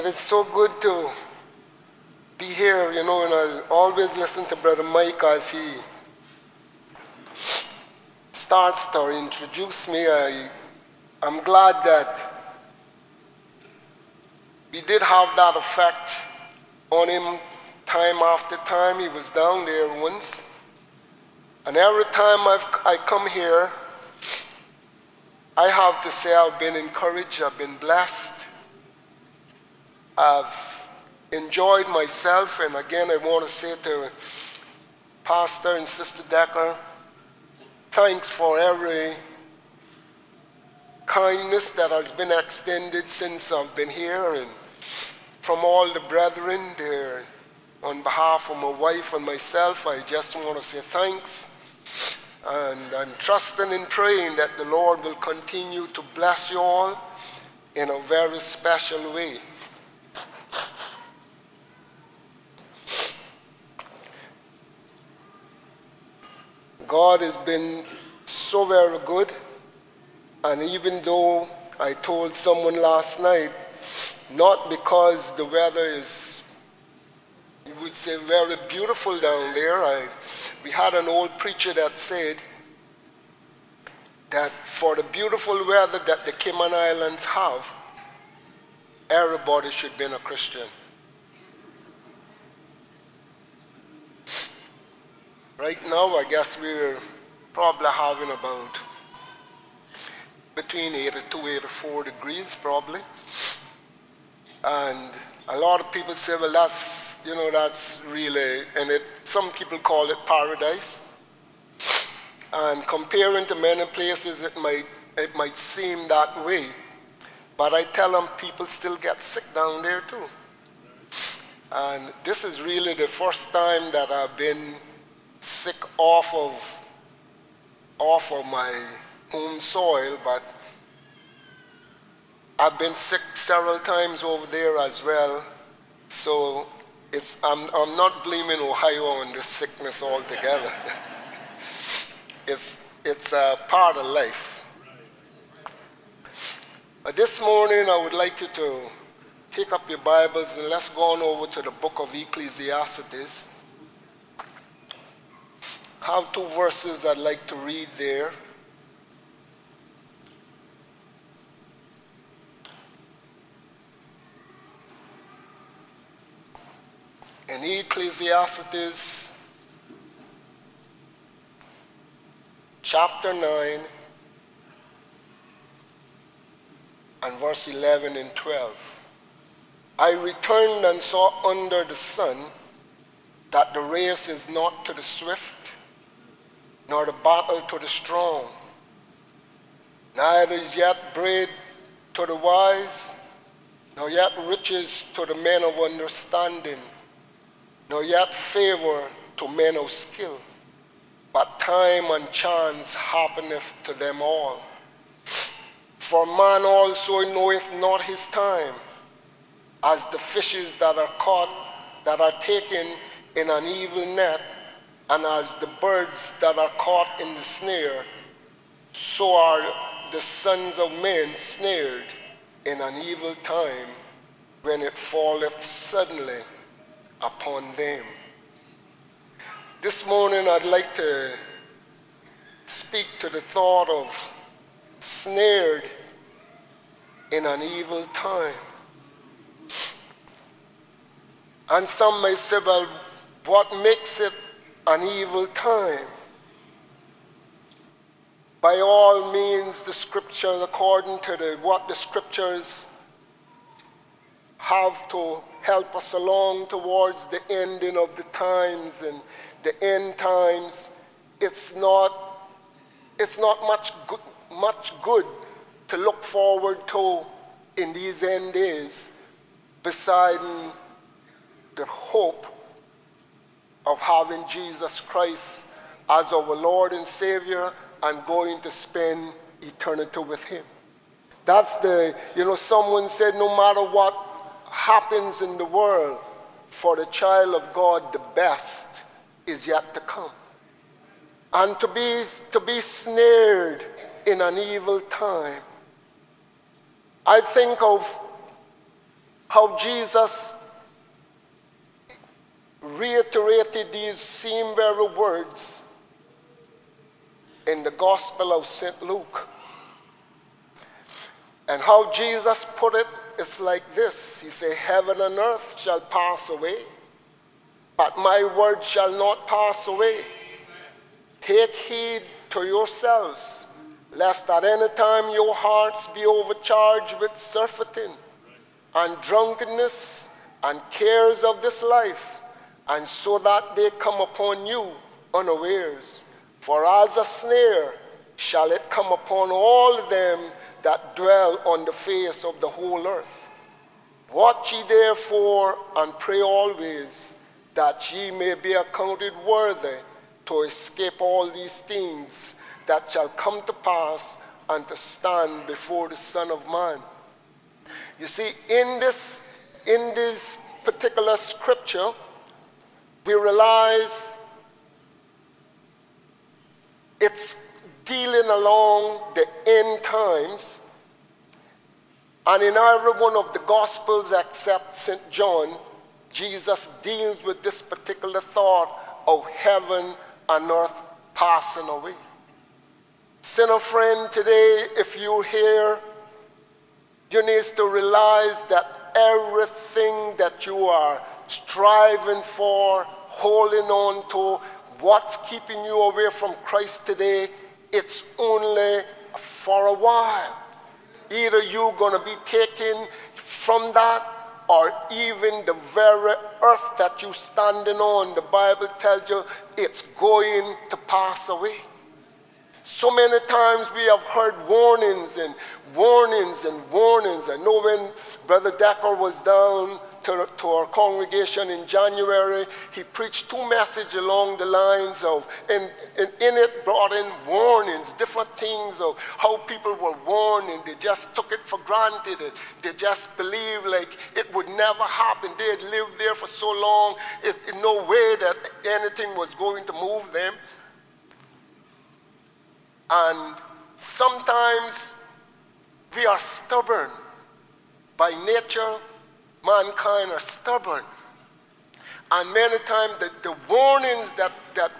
It's so good to be here, and I always listen to Brother Mike as he starts to introduce me. I'm glad that we did have that effect on him time after time. He was down there once. And every time I come here, I have to say I've been encouraged, I've been blessed. I've enjoyed myself, and again I want to say to Pastor and Sister Decker, thanks for every kindness that has been extended since I've been here, and from all the brethren there. On behalf of my wife and myself, I just want to say thanks, and I'm trusting and praying that the Lord will continue to bless you all in a very special way. God has been so very good, and even though I told someone last night, not because the weather is, you would say, very beautiful down there. We had an old preacher that said that for the beautiful weather that the Cayman Islands have, everybody should be a Christian. Right now, I guess we're probably having about between 82, 84 degrees probably. And a lot of people say, well, that's really, and some people call it paradise. And comparing to many places, it might seem that way. But I tell them people still get sick down there too. And this is really the first time that I've been sick off of my home soil, but I've been sick several times over there as well. So I'm not blaming Ohio on this sickness altogether. It's a part of life. But this morning I would like you to take up your Bibles and let's go on over to the book of Ecclesiastes. I have two verses I'd like to read there. In Ecclesiastes chapter 9 and verse 11 and 12. I returned and saw under the sun that the race is not to the swift, nor the battle to the strong, neither is yet bread to the wise, nor yet riches to the men of understanding, nor yet favor to men of skill, but time and chance happeneth to them all. For man also knoweth not his time, as the fishes that are caught, that are taken in an evil net, and as the birds that are caught in the snare, so are the sons of men snared in an evil time, when it falleth suddenly upon them. This morning I'd like to speak to the thought of snared in an evil time. And some may say, well, what makes it an evil time? By all means, the scriptures, according to what the scriptures have to help us along towards the ending of the times and the end times, it's not much good to look forward to in these end days, beside the hope of having Jesus Christ as our Lord and Savior and going to spend eternity with him. That's someone said, no matter what happens in the world, for the child of God, the best is yet to come. And to be snared in an evil time. I think of how Jesus reiterated these same very words in the Gospel of St. Luke. And how Jesus put it is like this. He said, heaven and earth shall pass away, but my word shall not pass away. Take heed to yourselves, lest at any time your hearts be overcharged with surfeiting and drunkenness and cares of this life, and so that they come upon you unawares. For as a snare shall it come upon all them that dwell on the face of the whole earth. Watch ye therefore, and pray always, that ye may be accounted worthy to escape all these things that shall come to pass, and to stand before the Son of Man. You see, in this particular scripture, we realize it's dealing along the end times. And in every one of the Gospels except St. John, Jesus deals with this particular thought of heaven and earth passing away. Sinner friend, today, if you're here, you need to realize that everything that you are striving for, holding on to, what's keeping you away from Christ today, it's only for a while. Either you're going to be taken from that, or even the very earth that you're standing on, the Bible tells you it's going to pass away. So many times we have heard warnings and warnings and warnings. I know when Brother Decker was down to our congregation in January, he preached two messages along the lines of, and in it brought in warnings, different things of how people were warned and they just took it for granted. And they just believed like it would never happen. They had lived there for so long, no way that anything was going to move them. And sometimes we are stubborn. By nature, mankind are stubborn. And many times the warnings that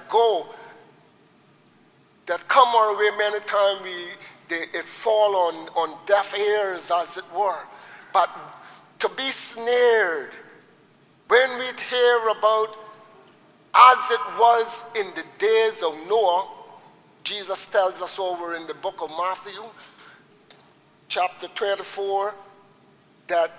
come our way, many times it fall on deaf ears, as it were. But to be snared, when we hear about as it was in the days of Noah, Jesus tells us over in the book of Matthew, chapter 24, that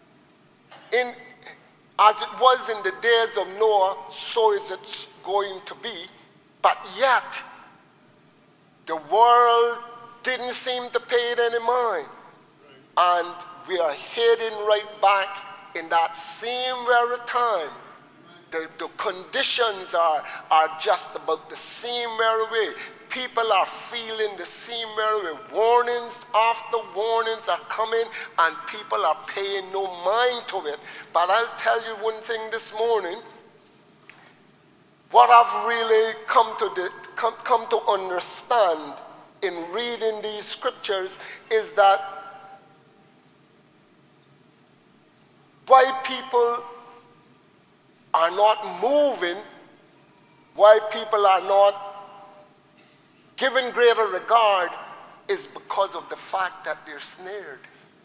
as it was in the days of Noah, so is it going to be. But yet, the world didn't seem to pay it any mind. And we are heading right back in that same very time. The conditions are just about the same very way. People are feeling the same very way. Warnings after warnings are coming, and people are paying no mind to it. But I'll tell you one thing this morning. What I've really come to understand in reading these scriptures is that why people are not moving, why people are not given greater regard, is because of the fact that they're snared.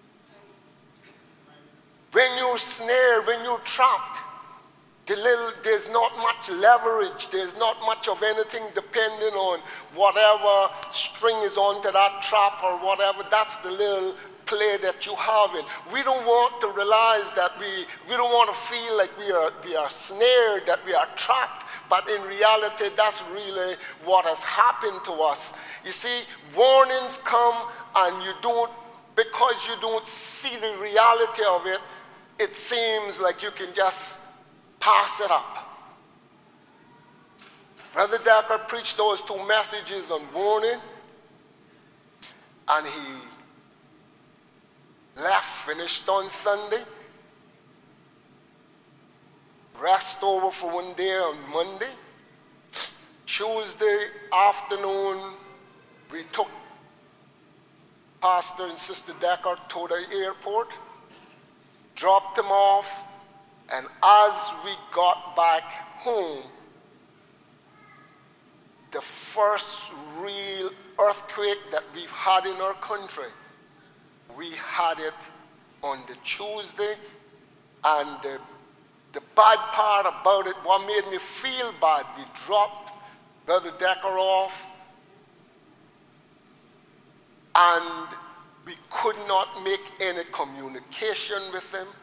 When you're snared, when you're trapped, there's not much leverage, there's not much of anything depending on whatever string is onto that trap or whatever. That's the little play that you have in. We don't want to realize that we don't want to feel like we are snared, that we are trapped. But in reality, that's really what has happened to us. You see, warnings come and because you don't see the reality of it, it seems like you can just pass it up. Brother Decker preached those two messages on warning, and he finished on Sunday, rest over for one day on Monday. Tuesday afternoon, we took Pastor and Sister Decker to the airport, dropped him off, and as we got back home, the first real earthquake that we've had in our country, we had it on the Tuesday, and the bad part about it, what made me feel bad, we dropped Brother Decker off, and we could not make any communication with him,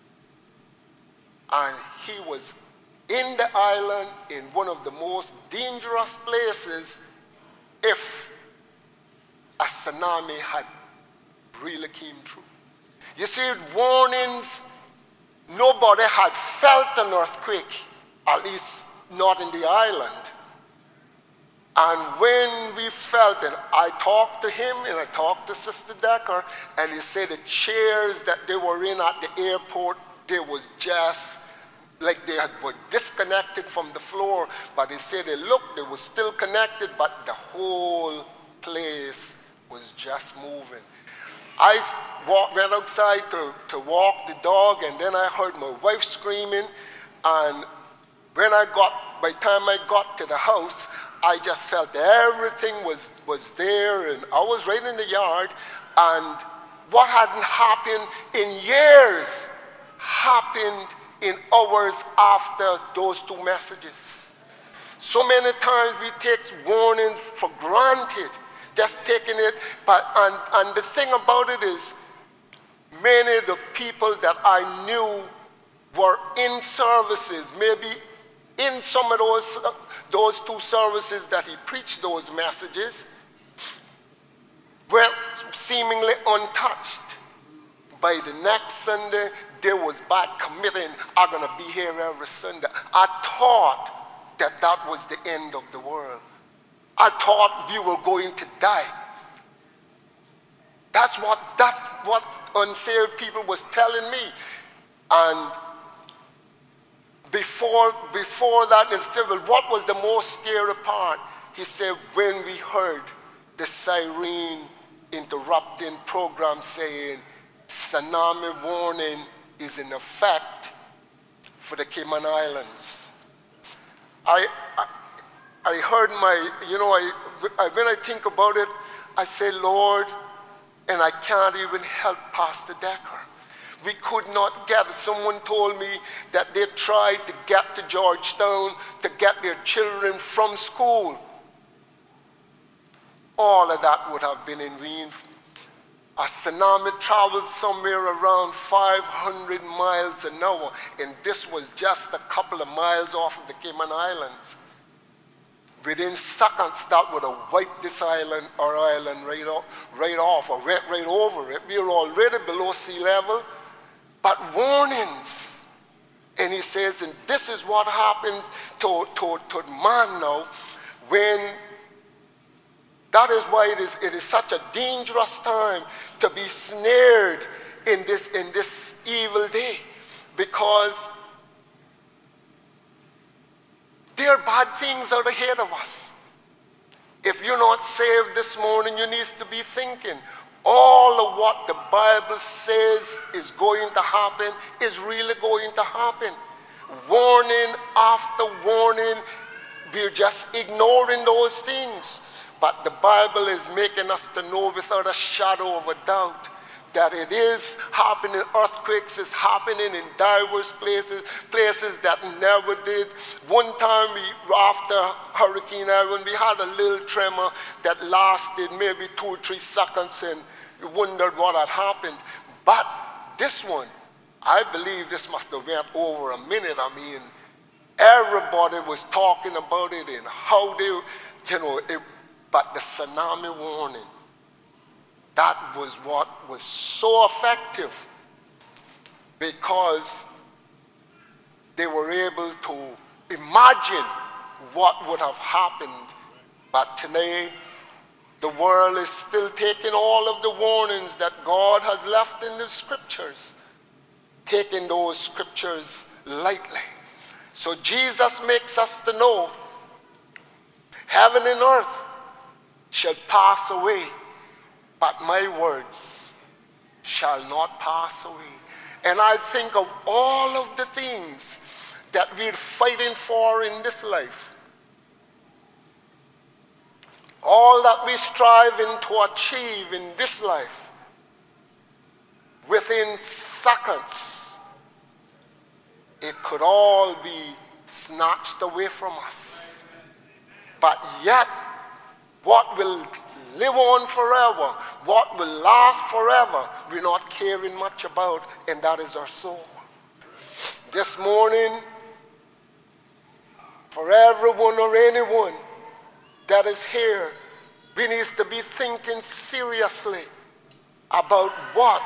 and he was in the island in one of the most dangerous places if a tsunami had really came through. You see, warnings, nobody had felt an earthquake, at least not in the island. And when we felt it, I talked to him and I talked to Sister Decker, and he said the chairs that they were in at the airport, they was just like they were disconnected from the floor, but he said they looked, they were still connected, but the whole place was just moving. I went outside to walk the dog, and then I heard my wife screaming, and by the time I got to the house, I just felt everything was there, and I was right in the yard, and what hadn't happened in years happened in hours after those two messages. So many times we take warnings for granted, just taking it, and the thing about it is, many of the people that I knew were in services, maybe in some of those two services that he preached those messages, were seemingly untouched. By the next Sunday, they was back committing, I'm going to be here every Sunday. I thought that was the end of the world. I thought we were going to die. That's what unsaved people was telling me. And before that, he said, well, what was the most scary part? He said, when we heard the siren interrupting program saying, tsunami warning is in effect for the Cayman Islands. I heard when I think about it, I say, Lord, and I can't even help Pastor Decker. We could not get, someone told me that they tried to get to Georgetown to get their children from school. All of that would have been in vain. A tsunami traveled somewhere around 500 miles an hour, and this was just a couple of miles off of the Cayman Islands. Within seconds, that would have wiped this island, our island, right off, or went right over it. We were already below sea level, but warnings. And he says, and this is what happens to man now, when that is why it is such a dangerous time to be snared in this evil day, because there are bad things out ahead of us. If you're not saved this morning, you need to be thinking, all of what the Bible says is going to happen is really going to happen. Warning after warning, we're just ignoring those things. But the Bible is making us to know without a shadow of a doubt that it is happening. Earthquakes is happening in diverse places that never did. One time after Hurricane Irene, we had a little tremor that lasted maybe 2 or 3 seconds, and we wondered what had happened. But this one, I believe this must have went over a minute. I mean, everybody was talking about it and how they, but the tsunami warning, that was what was so effective, because they were able to imagine what would have happened. But today, the world is still taking all of the warnings that God has left in the scriptures, taking those scriptures lightly. So Jesus makes us to know, heaven and earth shall pass away, but my words shall not pass away. And I think of all of the things that we're fighting for in this life. All that we're striving to achieve in this life. Within seconds, it could all be snatched away from us. But yet, what will live on forever, what will last forever, we're not caring much about, and that is our soul. This morning, for everyone or anyone that is here, we need to be thinking seriously about what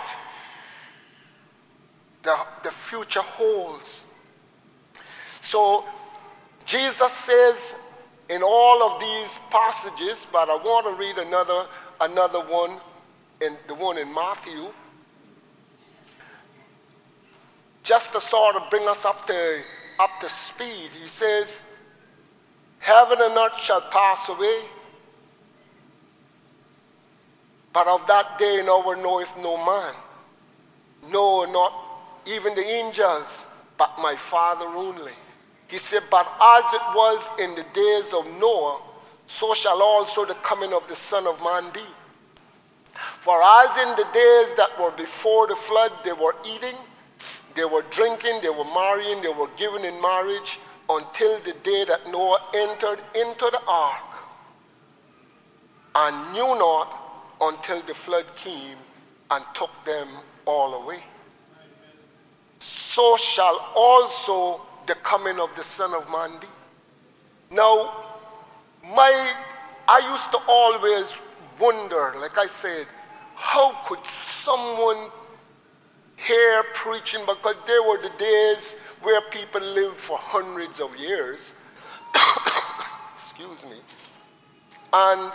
the future holds. So Jesus says in all of these passages, but I want to read another one, in the one in Matthew, just to sort of bring us up to speed. He says, heaven and earth shall pass away, but of that day and hour knoweth no man, no, not even the angels, but my Father only. He said, but as it was in the days of Noah, so shall also the coming of the Son of Man be. For as in the days that were before the flood, they were eating, they were drinking, they were marrying, they were given in marriage, until the day that Noah entered into the ark, and knew not until the flood came and took them all away. So shall also the coming of the Son of Man be. Now, I used to always wonder, like I said, how could someone hear preaching, because there were the days where people lived for hundreds of years, excuse me, and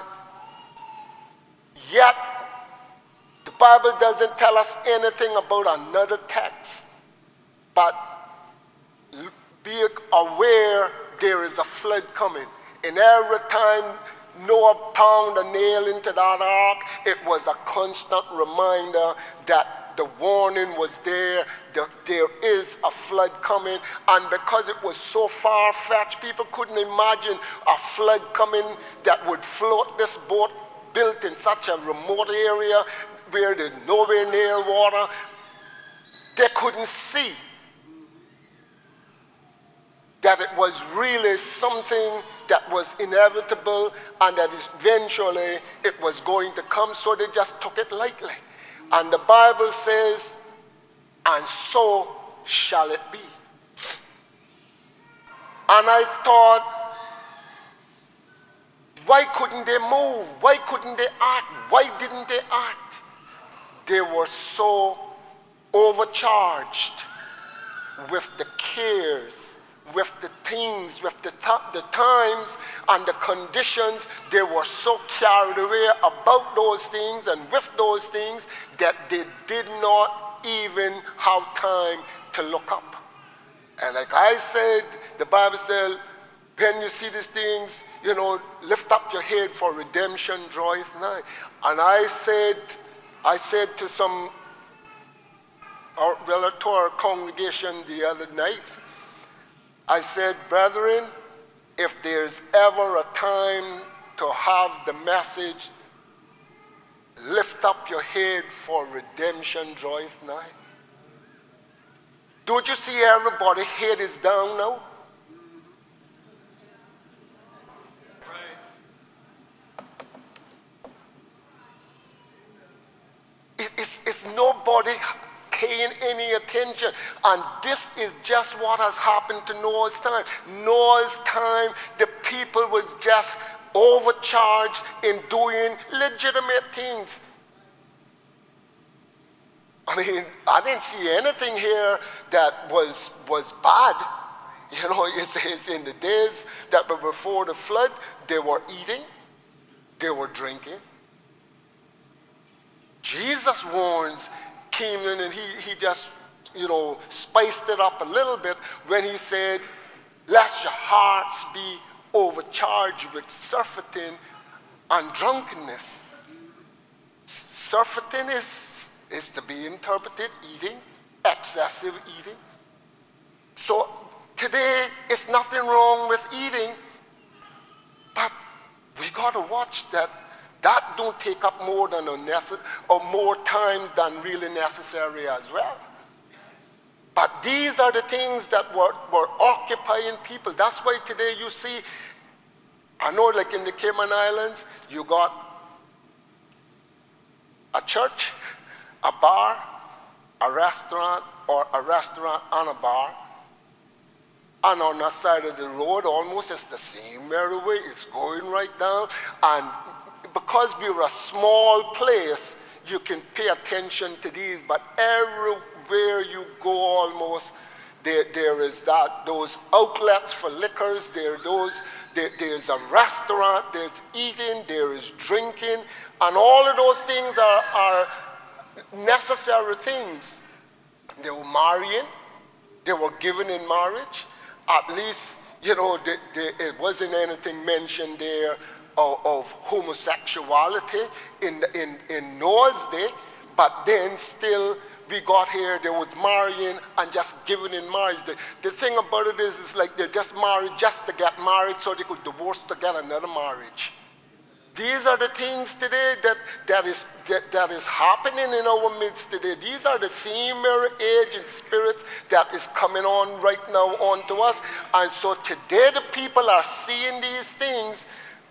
yet the Bible doesn't tell us anything about another text, but be aware there is a flood coming. And every time Noah pounded a nail into that ark, it was a constant reminder that the warning was there, that there is a flood coming. And because it was so far-fetched, people couldn't imagine a flood coming that would float this boat built in such a remote area where there's nowhere near water. They couldn't see that it was really something that was inevitable and that eventually it was going to come, so they just took it lightly. And the Bible says, and so shall it be. And I thought, why couldn't they move? Why couldn't they act? Why didn't they act? They were so overcharged with the cares, with the things, with the times and the conditions. They were so carried away about those things and with those things that they did not even have time to look up. And like I said, the Bible said, when you see these things, lift up your head, for redemption draweth nigh. And I said to some, to our congregation the other night, I said, brethren, if there's ever a time to have the message, lift up your head, for redemption draweth nigh. Don't you see everybody's head is down now? It's nobody paying any attention. And this is just what has happened to Noah's time. Noah's time, the people was just overcharged in doing legitimate things. I mean, I didn't see anything here that was bad. It says in the days that were before the flood, they were eating, they were drinking. Jesus warns, came in and he just, spiced it up a little bit when he said, lest your hearts be overcharged with surfeiting and drunkenness. Surfeiting is to be interpreted eating, excessive eating. So today, it's nothing wrong with eating, but we got to watch that don't take up more than or more times than really necessary as well. But these are the things that were occupying people. That's why today you see, I know like in the Cayman Islands, you got a church, a bar, a restaurant, or a restaurant and a bar. And on that side of the road, almost it's the same merry way. It's going right down. And because we're a small place, you can pay attention to these. But everywhere you go almost, there is those outlets for liquors. There's a restaurant, there's eating, there is drinking. And all of those things are necessary things. They were marrying. They were given in marriage. At least, it wasn't anything mentioned there of homosexuality in Noah's day, but then still we got here, there was marrying and just giving in marriage. The thing about it is like they're just married just to get married so they could divorce to get another marriage. These are the things today that is happening in our midst today. These are the same mirror age and spirits that is coming on right now onto us. And so today the people are seeing these things,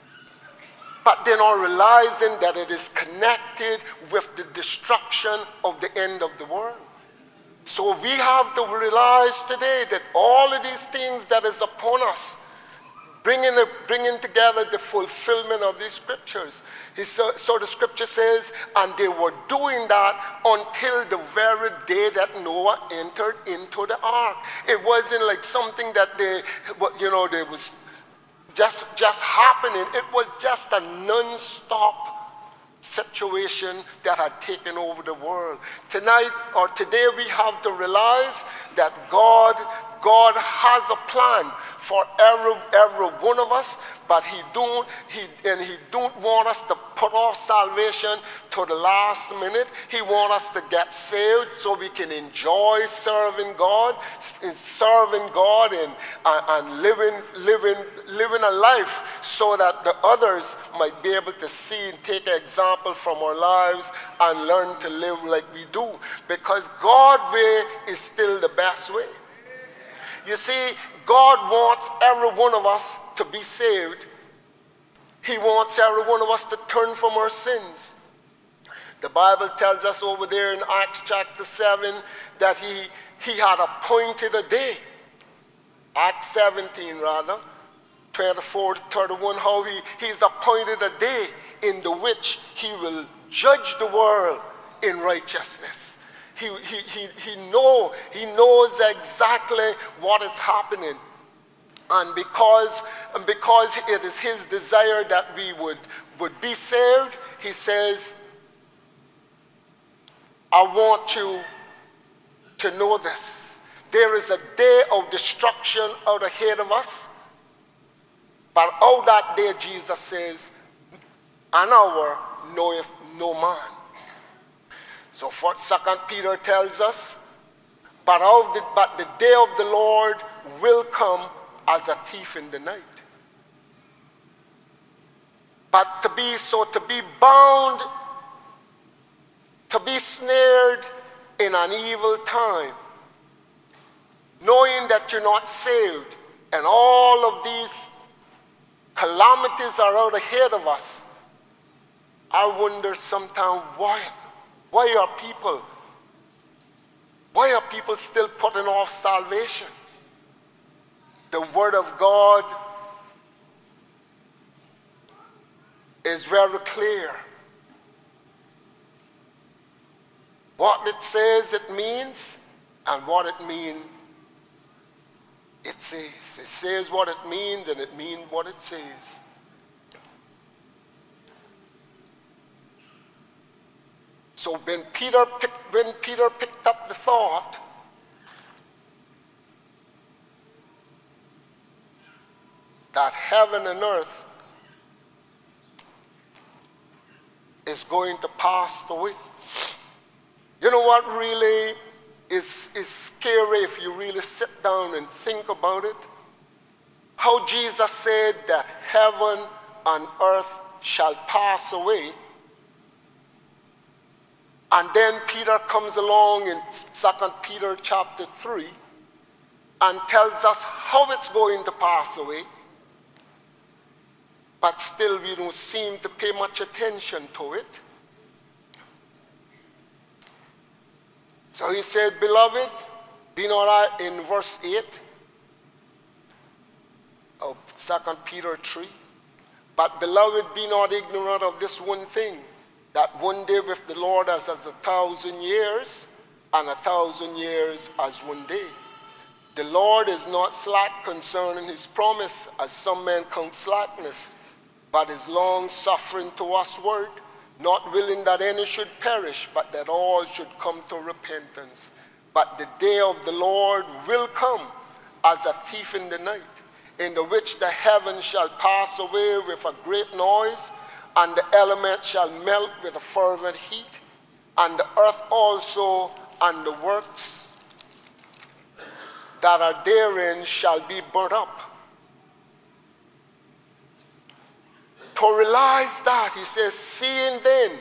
but they're not realizing that it is connected with the destruction of the end of the world. So we have to realize today that all of these things that is upon us, bringing together the fulfillment of these scriptures. So the scripture says, and they were doing that until the very day that Noah entered into the ark. It wasn't like something that they was just happening. It was just a non-stop situation that had taken over the world. Tonight or today we have to realize that God has a plan for every one of us, but he don't want us to put off salvation to the last minute. He wants us to get saved so we can enjoy serving God and living a life so that the others might be able to see and take an example from our lives and learn to live like we do. Because God's way is still the best way. You see, God wants every one of us to be saved. He wants every one of us to turn from our sins. The Bible tells us over there in Acts chapter 7 that he had appointed a day. Acts 17 rather, 24 to 31, how he's appointed a day in the which he will judge the world in righteousness. He knows exactly what is happening. And because it is his desire that we would be saved, he says, I want you to know this. There is a day of destruction out ahead of us. But of that day, Jesus says, an hour knoweth no man. So 2 Peter tells us, but the day of the Lord will come as a thief in the night. But to be bound, to be snared in an evil time, knowing that you're not saved, and all of these calamities are out ahead of us, I wonder sometimes why are people still putting off salvation? The Word of God is very clear. What it says it means, and what it means it says. It says what it means, and it means what it says. So when Peter picked up the thought, that heaven and earth is going to pass away. You know what really is scary if you really sit down and think about it. How Jesus said that heaven and earth shall pass away. And then Peter comes along in 2 Peter chapter 3 and tells us how it's going to pass away. But still we don't seem to pay much attention to it. So he said, beloved, be not in verse 8 of 2 Peter 3, but beloved, be not ignorant of this one thing, that one day with the Lord as 1,000 years, and 1,000 years as one day. The Lord is not slack concerning his promise, as some men count slackness, but is long suffering to usward, not willing that any should perish, but that all should come to repentance. But the day of the Lord will come as a thief in the night, in the which the heavens shall pass away with a great noise, and the elements shall melt with a fervent heat, and the earth also and the works that are therein shall be burnt up. To realize that, he says, seeing then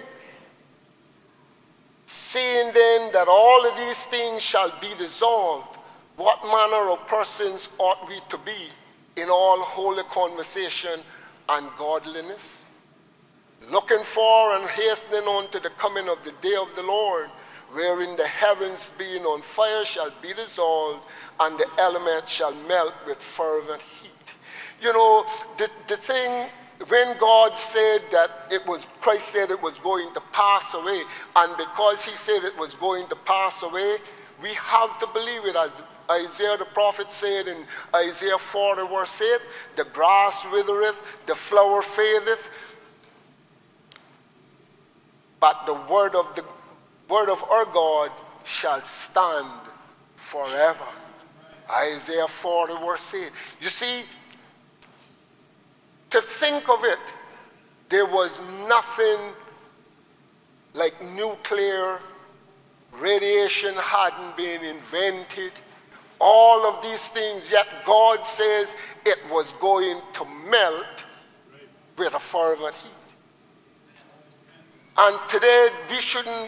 that all of these things shall be dissolved, what manner of persons ought we to be in all holy conversation and godliness? Looking for and hastening on to the coming of the day of the Lord, wherein the heavens being on fire shall be dissolved, and the elements shall melt with fervent heat. You know, the thing, when God said that Christ said it was going to pass away, and because he said it was going to pass away, we have to believe it. As Isaiah the prophet said in Isaiah 40 verse 8, the grass withereth, the flower fadeth, but the word of our God shall stand forever. Isaiah 40 verse 8. You see, to think of it, there was nothing like nuclear, radiation hadn't been invented, all of these things, yet God says it was going to melt with a fervent heat. And today we shouldn't,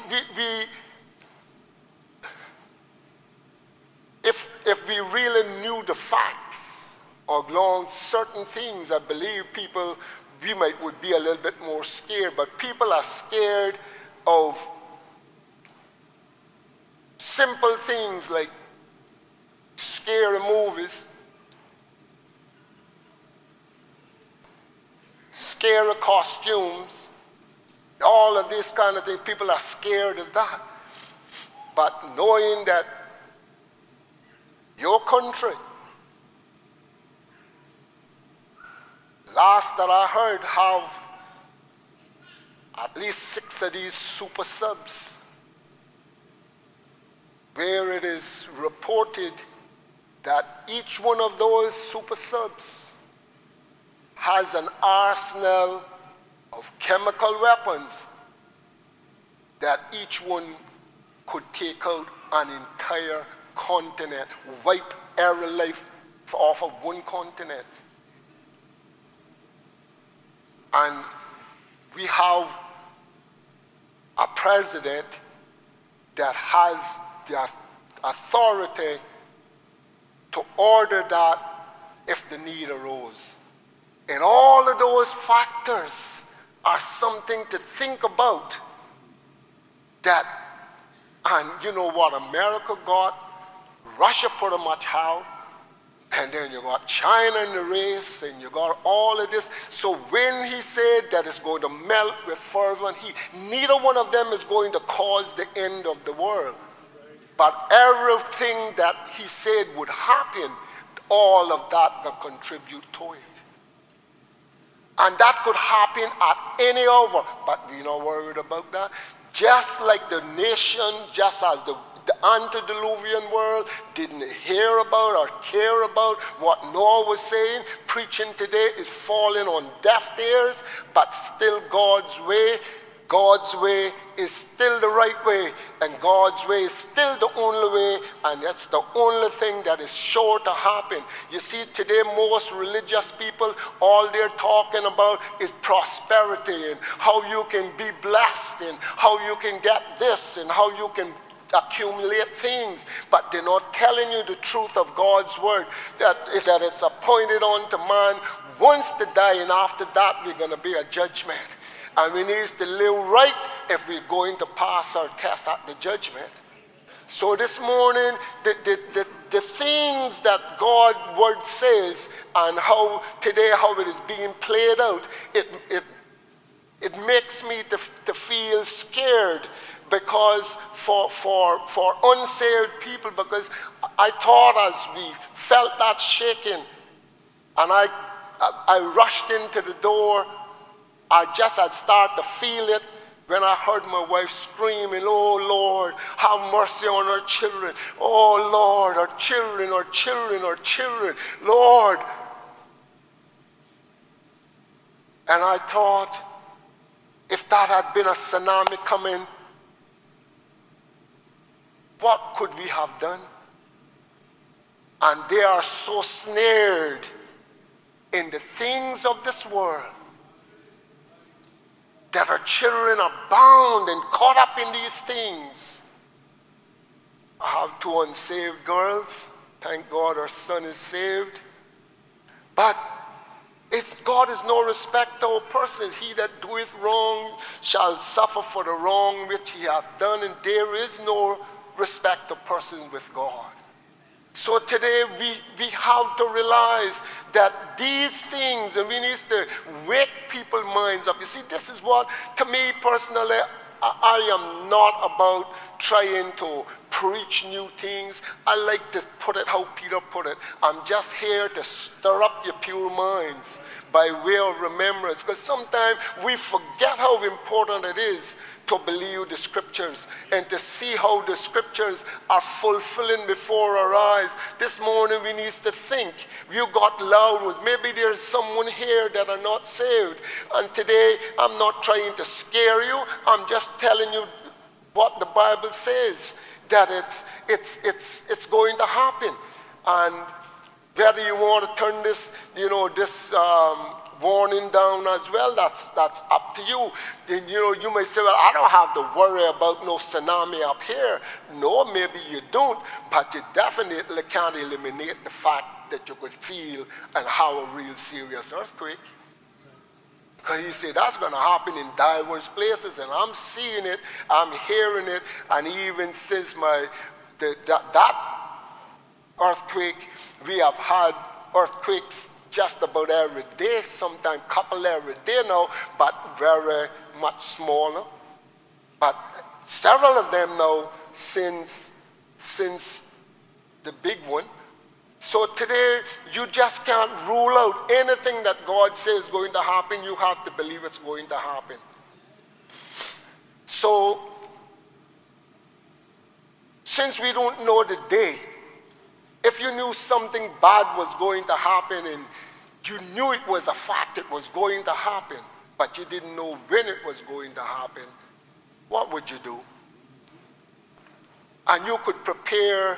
if we really knew the facts along certain things, I believe would be a little bit more scared. But people are scared of simple things like scary movies, scary costumes, all of this kind of thing. People are scared of that. But knowing that your country, last that I heard, have at least 6 of these super subs, where it is reported that each one of those super subs has an arsenal of chemical weapons that each one could take out an entire continent, wipe every life off of one continent. And we have a president that has the authority to order that if the need arose. And all of those factors are something to think about. That, and you know what America got, Russia pretty much have, and then you got China in the race, and you got all of this. So when he said that it's going to melt with fervent heat, neither one of them is going to cause the end of the world. But everything that he said would happen, all of that will contribute to it. And that could happen at any hour, but we're not worried about that. Just like the nation, just as the antediluvian world didn't hear about or care about what Noah was saying, preaching today is falling on deaf ears, but still God's way God's way is still the right way, and God's way is still the only way, and that's the only thing that is sure to happen. You see, today most religious people, all they're talking about is prosperity and how you can be blessed and how you can get this and how you can accumulate things, but they're not telling you the truth of God's word, that it's appointed unto man once to die, and after that we're going to be a judgment. And we need to live right if we're going to pass our test at the judgment. So this morning, the things that God's word says and how today how it is being played out, it makes me to feel scared, because for unsaved people, because I thought as we felt that shaking and I rushed into the door, I just had started to feel it when I heard my wife screaming, "Oh Lord, have mercy on our children. Oh Lord, our children, our children, our children, Lord." And I thought, if that had been a tsunami coming, what could we have done? And they are so snared in the things of this world that our children are bound and caught up in these things. I have two unsaved girls. Thank God our son is saved. But God is no respecter of persons. He that doeth wrong shall suffer for the wrong which he hath done, and there is no respect of persons with God. So today we have to realize that these things, and we need to wake people's minds up. You see, this is what, to me personally, I am not about trying to preach new things. I like to put it how Peter put it. I'm just here to stir up your pure minds by way of remembrance. Because sometimes we forget how important it is to believe the scriptures and to see how the scriptures are fulfilling before our eyes. This morning we need to think. You got loud with, maybe there's someone here that are not saved. And today I'm not trying to scare you. I'm just telling you what the Bible says, that it's going to happen. And whether you want to turn this, this warning down as well, that's up to you. Then, you may say, well, I don't have to worry about no tsunami up here. No, maybe you don't, but you definitely can't eliminate the fact that you could feel and have a real serious earthquake. Because you say that's going to happen in diverse places, and I'm seeing it, I'm hearing it, and even since that earthquake, we have had earthquakes just about every day, sometimes couple every day now, but very much smaller. But several of them now since the big one. So today, you just can't rule out anything that God says is going to happen. You have to believe it's going to happen. So, since we don't know the day, if you knew something bad was going to happen and you knew it was a fact, it was going to happen, but you didn't know when it was going to happen, what would you do? And you could prepare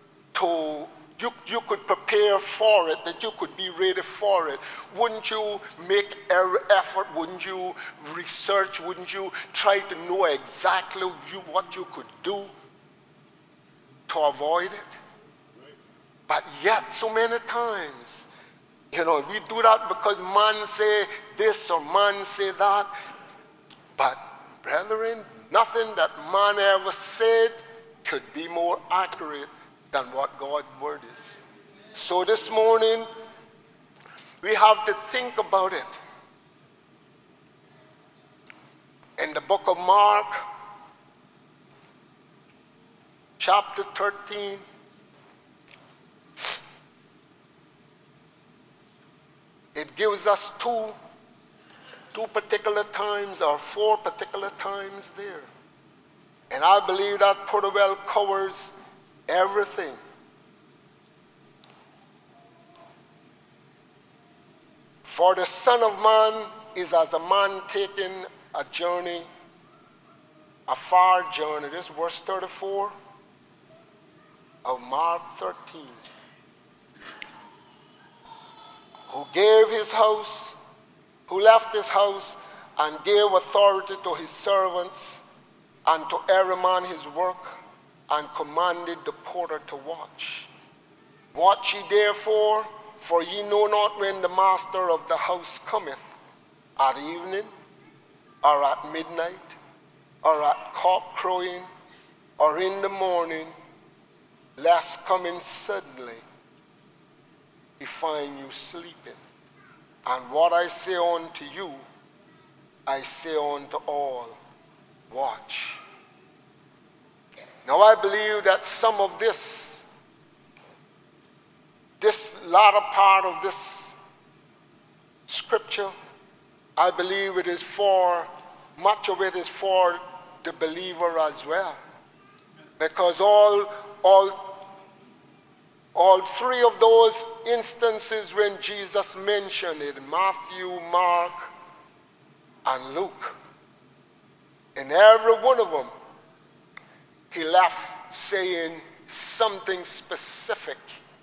you could prepare for it, that you could be ready for it. Wouldn't you make every effort? Wouldn't you research? Wouldn't you try to know exactly what you could do to avoid it? But yet, so many times, we do that because man say this or man say that. But, brethren, nothing that man ever said could be more accurate than what God's word is. So this morning, we have to think about it. In the book of Mark, chapter 13, it gives us two particular times or four particular times there. And I believe that pretty well covers everything. For the Son of Man is as a man taking a journey a far journey. This is verse 34 of Mark 13. Who gave his house, who left his house and gave authority to his servants and to every man his work, and commanded the porter to watch. Watch ye therefore, for ye know not when the master of the house cometh, at evening, or at midnight, or at cock crowing, or in the morning, lest coming suddenly he find you sleeping. And what I say unto you, I say unto all, watch. Now I believe that some of this latter part of this scripture, I believe it is much of it is for the believer as well. Because all three of those instances when Jesus mentioned it, Matthew, Mark, and Luke, in every one of them, he left saying something specific.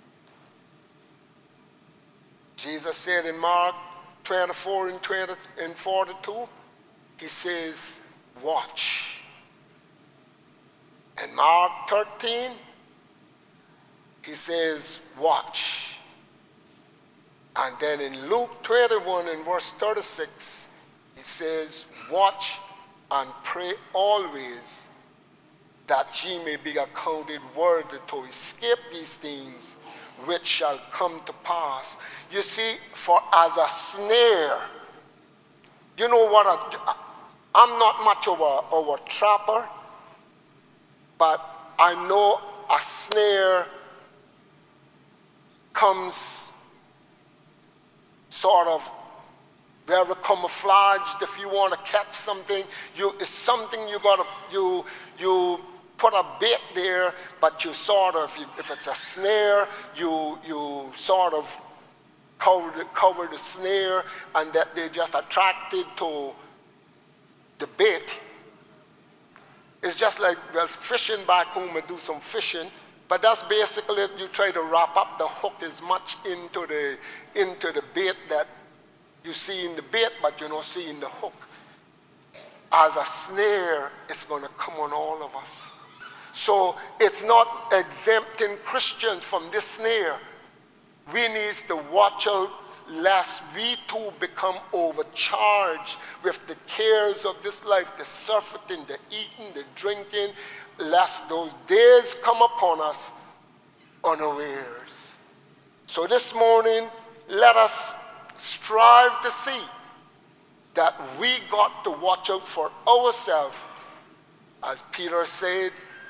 Jesus said in Mark 24 and 42, he says, watch. In Mark 13, he says, watch. And then in Luke 21 and verse 36, he says, watch and pray always, that ye may be accounted worthy to escape these things which shall come to pass. You see, for as a snare, you know what, I'm not much of a trapper, but I know a snare comes sort of very camouflaged. If you want to catch something, it's something you put a bait there, but you sort of, if it's a snare, you sort of cover the snare, and that they're just attracted to the bait. It's just like, well, fishing back home and do some fishing, but that's basically it. You try to wrap up the hook as much into the bait that you see in the bait, but you don't see in the hook. As a snare, it's going to come on all of us. So it's not exempting Christians from this snare. We need to watch out lest we too become overcharged with the cares of this life, the surfeiting, the eating, the drinking, lest those days come upon us unawares. So this morning, let us strive to see that we got to watch out for ourselves. As Peter said,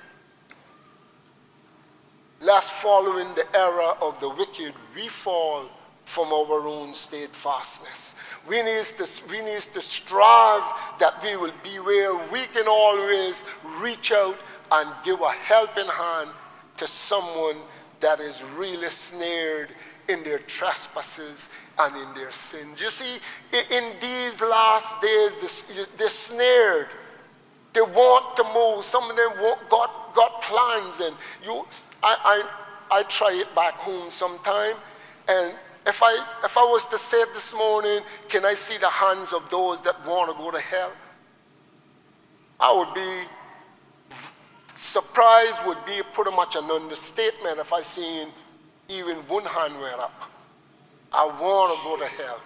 lest following the error of the wicked, we fall from our own steadfastness. We need to strive that we will be where we can always reach out and give a helping hand to someone that is really snared in their trespasses and in their sins. You see, in these last days, they're snared. They want to move. Some of them got plans, and I try it back home sometime, and if I was to say this morning, can I see the hands of those that want to go to hell? I would be surprised, would be pretty much an understatement if I seen even one hand went up. I want to go to hell.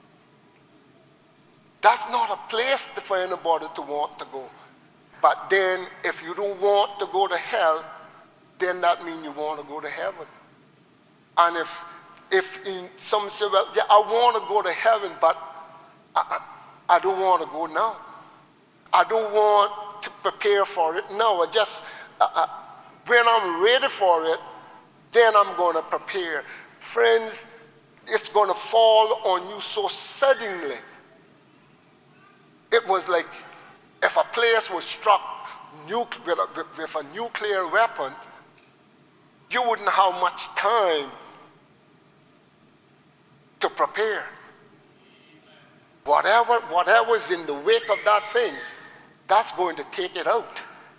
That's not a place for anybody to want to go. But then if you don't want to go to hell, then that means you want to go to heaven. And if some say, well, yeah, I want to go to heaven, but I don't want to go now. I don't want to prepare for it now. When I'm ready for it, then I'm going to prepare. Friends, it's going to fall on you so suddenly. It was like if a place was struck with a nuclear weapon, you wouldn't have much time to prepare. Whatever's in the wake of that thing, that's going to take it out.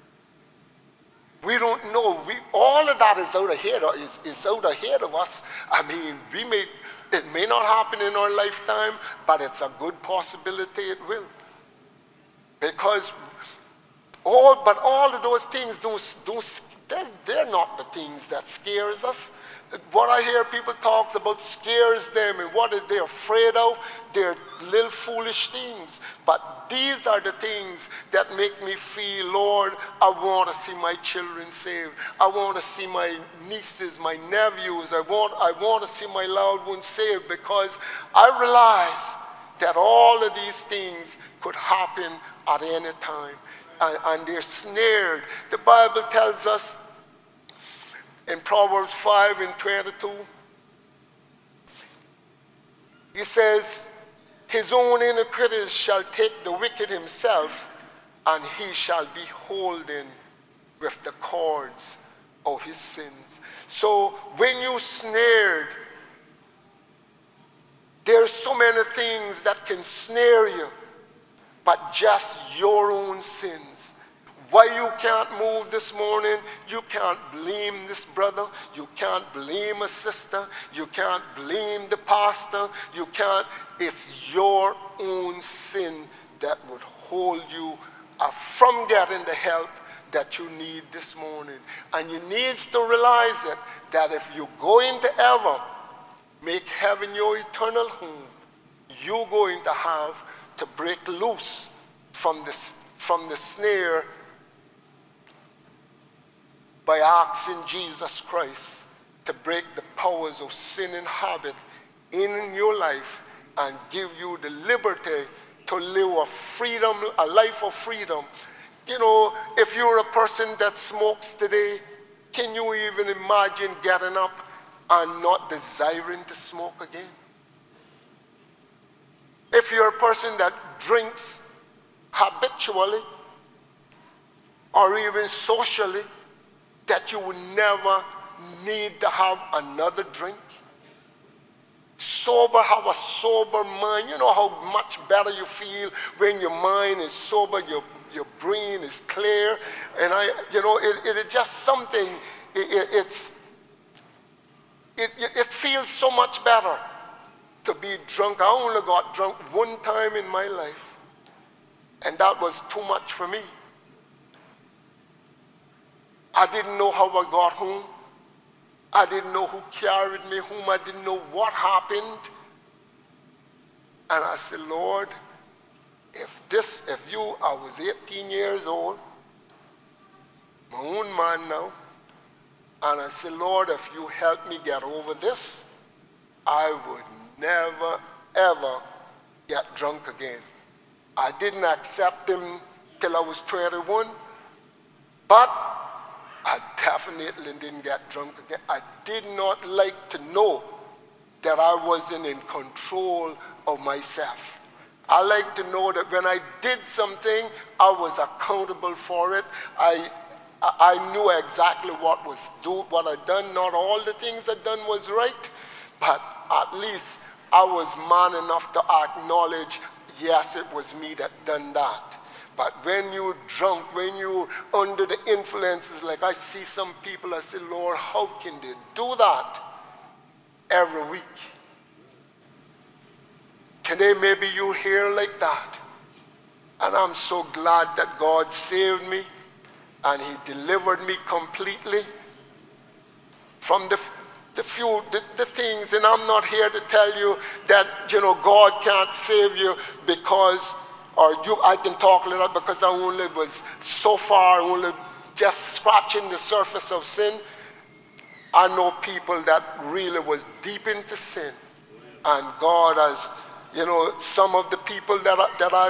We don't know. All of that is out ahead of us. I mean, it may not happen in our lifetime, but it's a good possibility it will. Because all of those things, they're not the things that scares us. What I hear people talk about scares them, and what they're afraid of, they're little foolish things. But these are the things that make me feel, Lord, I want to see my children saved. I want to see my nieces, my nephews. I want to see my loved ones saved, because I realize that all of these things could happen at any time. And they're snared. The Bible tells us in Proverbs 5:22, he says, his own iniquities shall take the wicked himself, and he shall be holden with the cords of his sins. So when you're snared, there's so many things that can snare you, but just your own sins. Why you can't move this morning, you can't blame this brother, you can't blame a sister, you can't blame the pastor, it's your own sin that would hold you from getting the help that you need this morning. And you need to realize it, that if you're going to ever make heaven your eternal home, you're going to have to break loose from the snare by asking Jesus Christ to break the powers of sin and habit in your life and give you the liberty to live a life of freedom. You know, if you're a person that smokes today, can you even imagine getting up and not desiring to smoke again? If you're a person that drinks habitually or even socially, that you would never need to have another drink. Have a sober mind. You know how much better you feel when your mind is sober, your brain is clear. And it is just something, it feels so much better to be drunk. I only got drunk one time in my life, and that was too much for me. I didn't know how I got home. I didn't know who carried me home. I didn't know what happened. And I said, Lord, I was 18 years old, my own man now, and I said, Lord, if you help me get over this, I would never, ever get drunk again. I didn't accept him till I was 21, but I definitely didn't get drunk again. I did not like to know that I wasn't in control of myself. I like to know that when I did something, I was accountable for it. I knew exactly what I'd done. Not all the things I'd done was right, but at least I was man enough to acknowledge, yes, it was me that done that. But when you're drunk, when you're under the influences, like I see some people, I say, Lord, how can they do that every week? Today, maybe you're here like that. And I'm so glad that God saved me and he delivered me completely from the things. And I'm not here to tell you that, God can't save you because I can talk a little because I only was so far, only just scratching the surface of sin. I know people that really was deep into sin. And God has, some of the people that I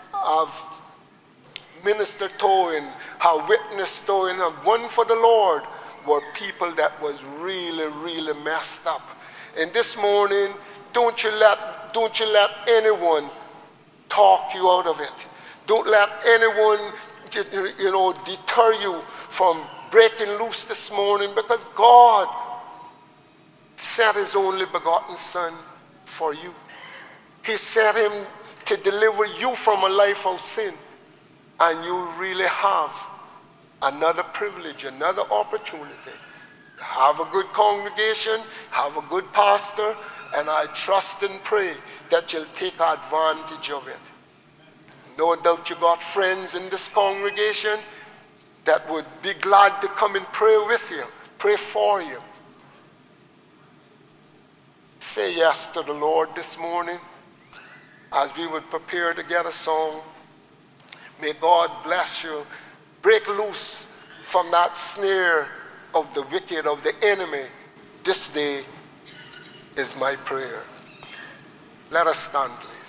have ministered to and have witnessed to and have won for the Lord were people that was really, really messed up. And this morning, don't you let anyone talk you out of it. Don't let anyone, deter you from breaking loose this morning, because God sent his only begotten Son for you. He sent him to deliver you from a life of sin. and you really have another privilege, another opportunity to have a good congregation, have a good pastor, and I trust and pray that you'll take advantage of it. No doubt you got friends in this congregation that would be glad to come and pray with you, pray for you. Say yes to the Lord this morning as we would prepare to get a song. May God bless you. Break loose from that snare of the wicked, of the enemy. This day is my prayer. Let us stand, please.